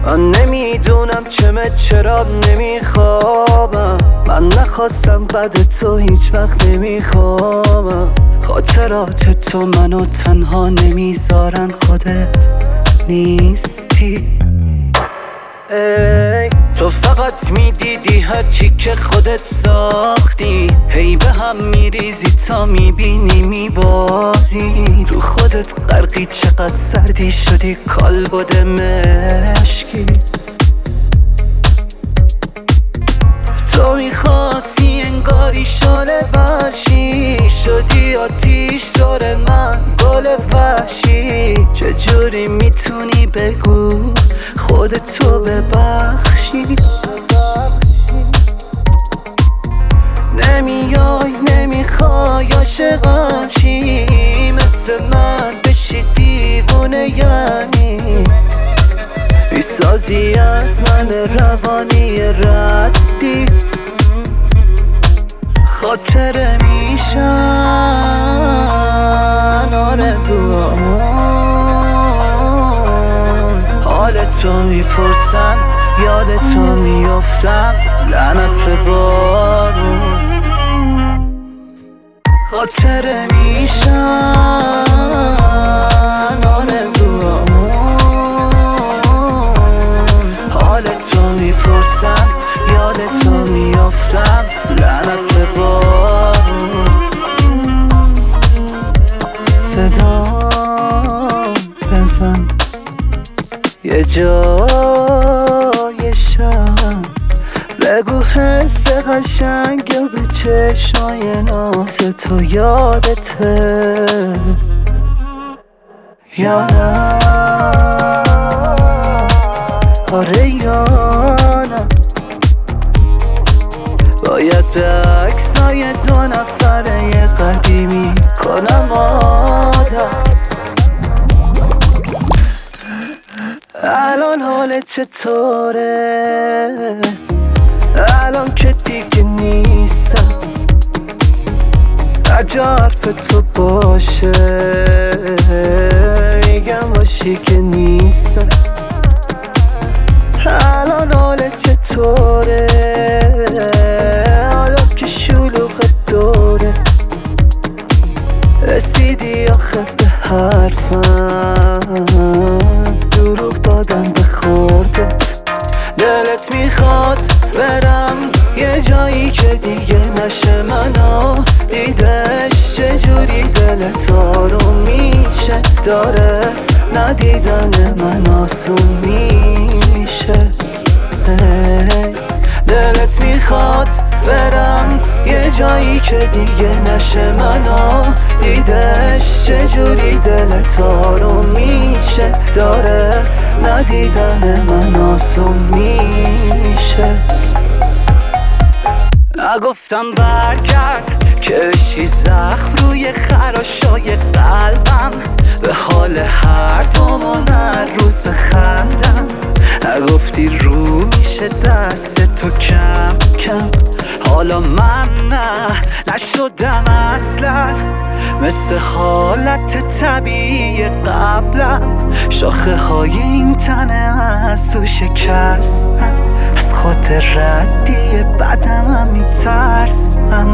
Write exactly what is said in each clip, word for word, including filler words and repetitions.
من نمیدونم چمه چرا نمیخوابم. من نخواستم بعد تو هیچ وقت نمیخوابم. خاطرات تو منو تنها نمیذارن، خودت نیستی. ای تو فقط میدیدی هرچی که خودت ساختی، هی به هم میریزی تا میبینی میبازی. رو خودت غرقی، چقدر سردی شدی کالبد مشکی. تو میخواستی انگاری شاله ورشی، شدی آتیش زار من گل وحشی. چجوری میتونی بگو خودتو ببخشی؟ نمیای نمیخوای عاشقم چی؟ مثل من بشی دیوونه یعنی؟ میسازی از من روانی ردی، خاطره میشن آرزوان. حال تو میپرسن، یاد تو میافتم، لعنت به بارون. خاطره میشن آرزوان. حال تو میپرسن، یاد تو میافتم، لعنت به بارون. صدا بزن یه جای شب، بگو حس قشنگ به چشمای ناز تو یادته یا نه؟ آره یا نه؟ باید به عکسای دو نفره قدیمی کنم عادت. الان حالت چطوره؟ الان که دیگه نیستم، اگه حرف تو باشه میگم باشی که نیستم. الان حالت چطوره؟ حالا که شلوغ دوره، رسیدی آخه به حرفم، دروغ دادن به خوردت. دلت میخواد برم یه جایی که دیگه نشه منو دیدش. چجوری دلت آروم میشه؟ داره ندیدن من آسون میشه. دلت میخواد برم یه جایی که دیگه نشه منو دیدش. چجوری دلت آروم میشه؟ داره ندیدن من آسون میشه. نگفتم برگرد که بشی زخم روی خراشای قلبم، به حال هر دومون هر روز بخندم. نگفتی رو میشه دست تو کم کم، حالا من نه نشدم اصلا مثل حالت طبیعی قبلم. شاخه های این تنه از تو شکستم، از خود ردی بدم هم میترسم.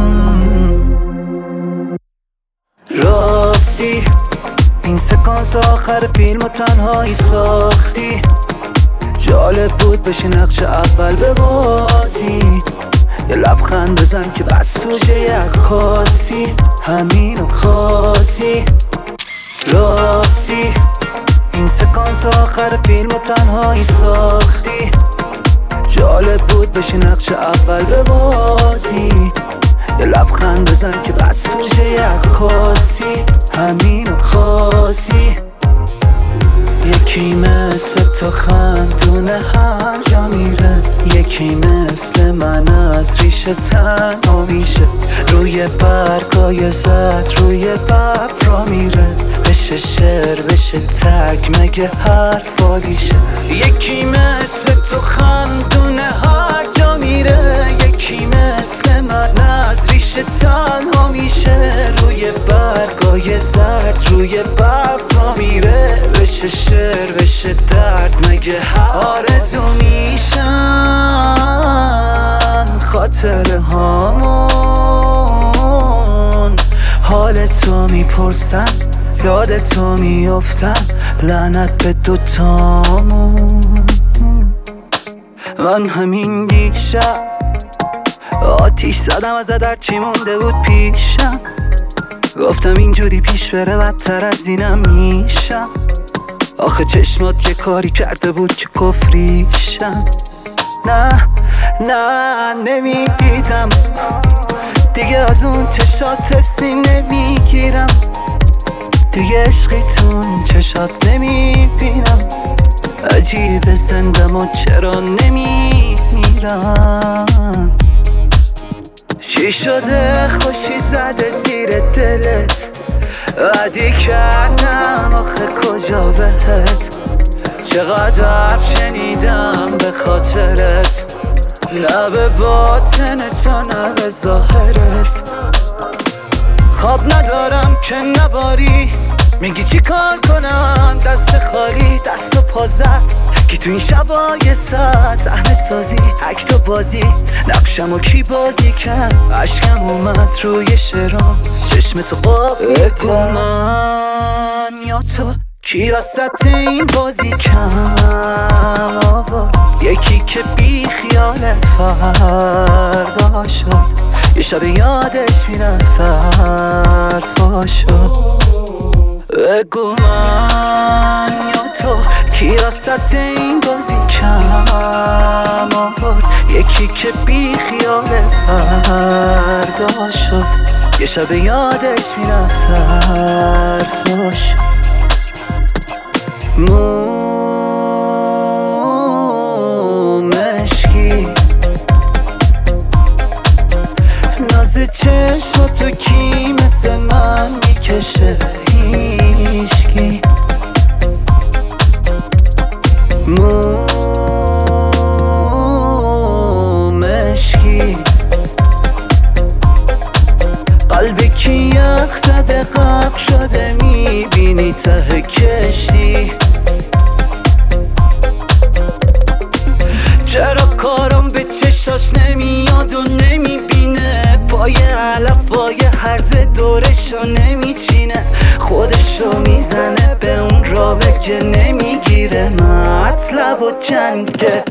راستی این سکانس آخر فیلم و تنهایی ساختی، جالب بود بشی نقش اول ببازی. یه لبخند بزن که بعد سوژه یک کاسی، همینو خاصی. راستی این سکانس آخر فیلم و تنهایی ساختی، جالب بود بشی نقش اول ببازی. یه لبخند بزن که بعد سوژه یک کاسی، همینو خاصی. یکی مثل تو خندونه هر جا میره، یکی مثل من از ریشه تنها میشه. روی برگای زد روی برف را میره، بشه شعر بشه تک مگه حرفالیشه. یکی مثل تو خندونه هر جا میره، یکی مثل من از ریشه تنها میشه. روی برگای زد روی برف را میره، بشه شعر بشه درد مگه هر آرزو خاطره هامون. حال تو میپرسم، یاد تو میافتم، لعنت به دوتامون. من همین دیشب آتیش زدم از در چی مونده بود پیشم. گفتم اینجوری پیش بره بدتر از اینم میشم. آخه چشمات که کاری کرده بود که کفریشم. نه نه نمیدیدم دیگه از اون چشات ترسی نمیگیرم. دیگه عشقی تون چشات نمیبینم. عجیب زندم و چرا نمیمیرم. چی شده خوشی زده زیر دلت؟ عادی کردم آخه کجا بهت؟ چقدر شنیدم به خاطرت، نه به باطن تو نه به ظاهرت. خواب ندارم که نباری، میگی چی کار کنم دست خالی دست و پا زد. کی تو این شبای سر صحنه سازی اکت و بازی، نقشمو کی بازی کرد؟ عشقم اومد روی شرام، چشم تو قاب بگو من یا تو کی وسط این بازی کم آورد؟ یکی که بی خیال فردا شد، یه شب یادش میرفت حرفا شد. بگو من یا تو کی وسط این بازی کم آورد؟ یکی که بی خیال فردا شد، یه شب یادش میرفت حرفا شد. مومشکی ناز چشماتو کی مثل من میکشه؟ هیشکی. مومشکی قلبی که یخ زده غرق شده، میبینی ته کشتی. چرا کارم به چشاش نمیاد و نمیبینه؟ پای علفای هرز دورشو نمیچینه، خودشو میزنه به اون رابه که نمیگیره مطلب و جنگه.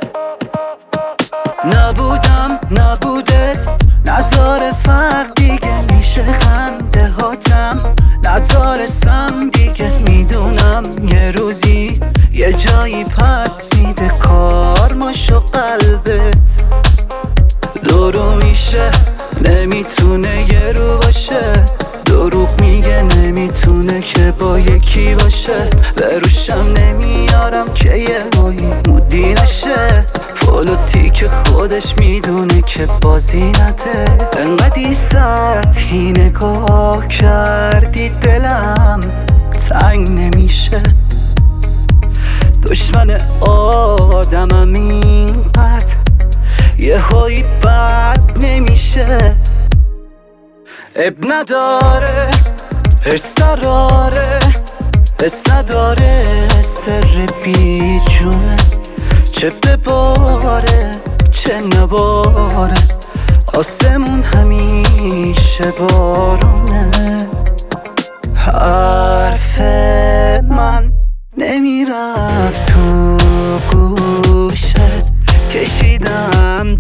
نبودم نبودت نداره فرق دیگه، میشه خنده هاتم ندارستم دیگه. میدونم یه روزی یه جایی پس میده کارماشو قلبت. دورو میشه نمیتونه یه رو باشه، دروغ میگه نمیتونه که با یکی باشه. به روشم نمیارم که یه هایی مودی نشه، پولوتی که خودش میدونه که بازی نده. انقدی سطحی نگاه کردی دلم تنگ نمیشه. دشمن آدمم اینقدر یه هایی بد نمیشه. اب نداره حرص دراره، حس نداره سر بی جونه. چه بباره چه نباره، آسمون همیشه بارونه. حرف من نمیرفت تو گوشت، کشیدم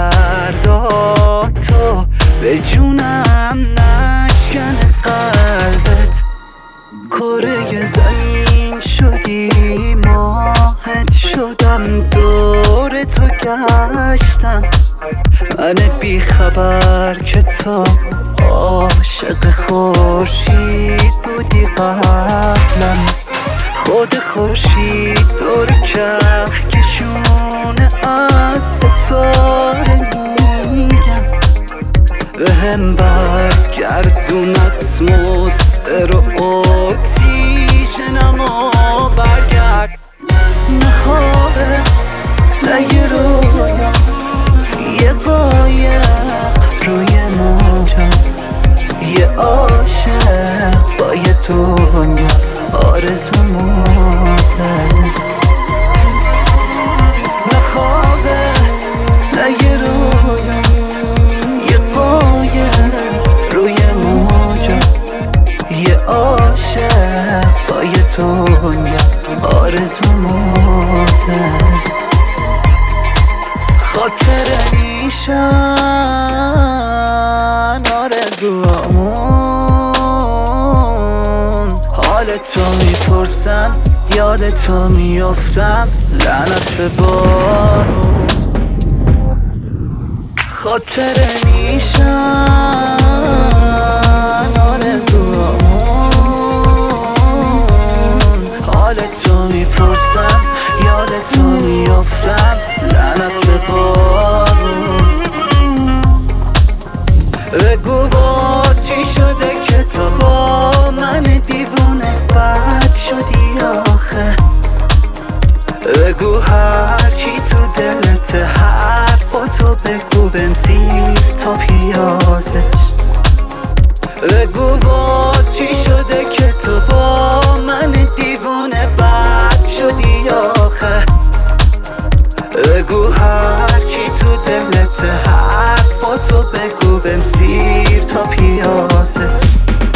درداتو به جونم نشکن قلبت. کره زمین شدی ماهت شدم، دور تو گشتم. من بی خبر که تو عاشق خورشید بودی قبلا. خود خورشید دور کهکشونه از ستاره میگم. به هم برگردون اتمسفر و اکسیژنمو برگرد. نه خوابه نه یه رویا، یه قایق روی موجا، یه عاشق با یه دنیا آرزو موته. نه خوابه نه یه رویا، میشن آرزوامون. حال تو میپرسن یاد تو میافتم، لعنت به بارون. خاطره میشن آرزوامون. حال تو میپرسن یاد تو میافتم، لعنت به بارون. بگو باز چی شده که تو با من دیوونه بد شدی آخه. بگو هرچی تو دلت حرفاتو بگو بمسیر تا پیازش. بگو باز چی شده که تو با من دیوونه بد شدی آخه. بگو هرچی تو دلت حرفاتو بگو بمسیر تا پیازش.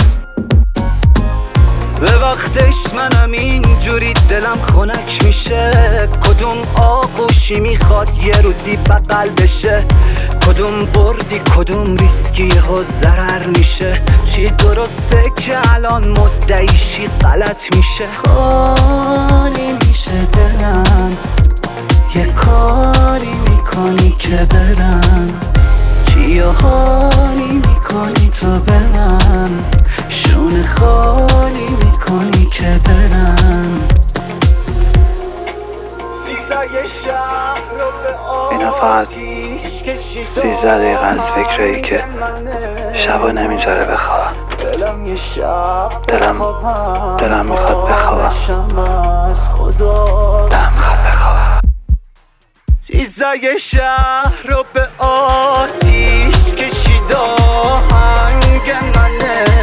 به وقتش منم اینجوری دلم خنک میشه. کدوم آغوشی میخواد یه روزی بغل بشه. کدوم بردی کدوم ریسکی ها ضرر میشه. چی درسته که الان مدعیشی غلط میشه. خالی میشه دلم، یه کاری میکنی که برم. چی حالی میکنی تو برم، شونه خالی میکنی که برم. اینا فقط سیزده دقیقه از فکرایی که شبا نمیذاره بخوابم. دلم دلم میخواد بخوابم. دلم میخواد بخوابم. سیزده شهر رو به آتیش کشید، آهنگ منه.